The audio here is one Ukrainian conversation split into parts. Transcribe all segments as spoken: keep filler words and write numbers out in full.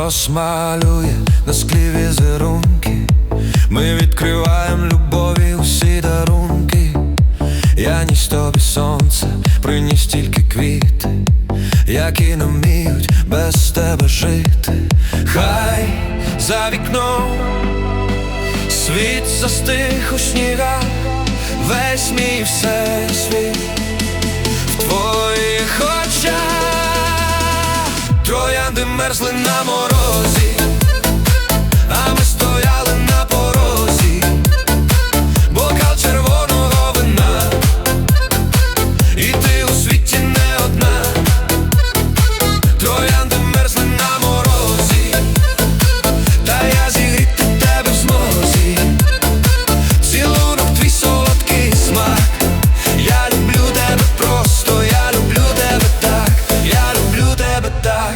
розмалює на склі візерунки. Ми відкриваємо любові усі дарунки. Я ніс тобі сонце, приніс тільки квіти, які не вміють без тебе жити. Хай за вікном світ застиг у снігах, весь мій всесвіт в твоїх очах. Троянди мерзли на морозі, а ми стояли на порозі. Бокал червоного вина, і ти у світі не одна. Троянди мерзли на морозі, та я зігріти тебе в змозі. Цілунок твій солодкий смак. Я люблю тебе просто, я люблю тебе так, я люблю тебе так.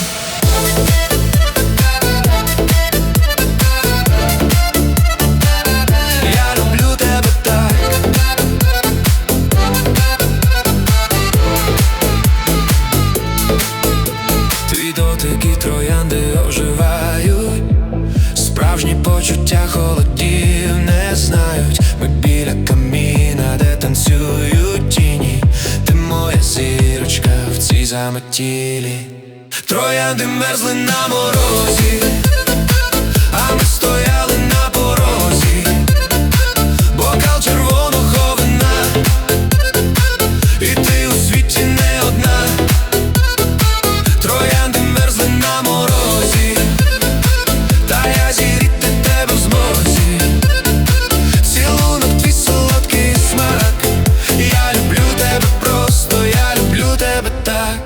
Дотики троянди оживають, справжні почуття холодів не знають. Ми біля каміна, де танцюють тіні. Ти моя зірочка в цій заметілі. Троянди мерзли на морозі, а ми стояли на порозі. Бокал червоного вина, і ти у світі не одна. Троянди мерзли на морозі, та я зігріти тебе в змозі. Цілунок твій солодкий смак. Я люблю тебе просто, я люблю тебе так.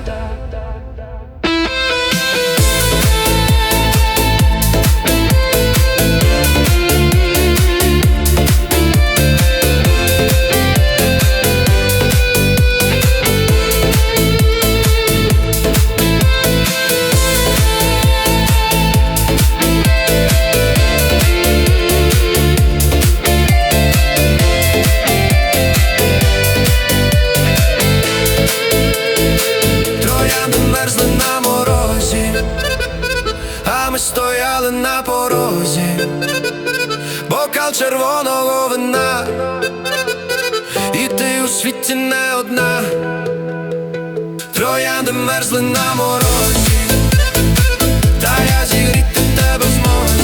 Мерзли на морозі, а ми стояли на порозі. Бокал червоного вина, і ти у світі не одна. Троянди мерзли на морозі, та я зігріти тебе зможу.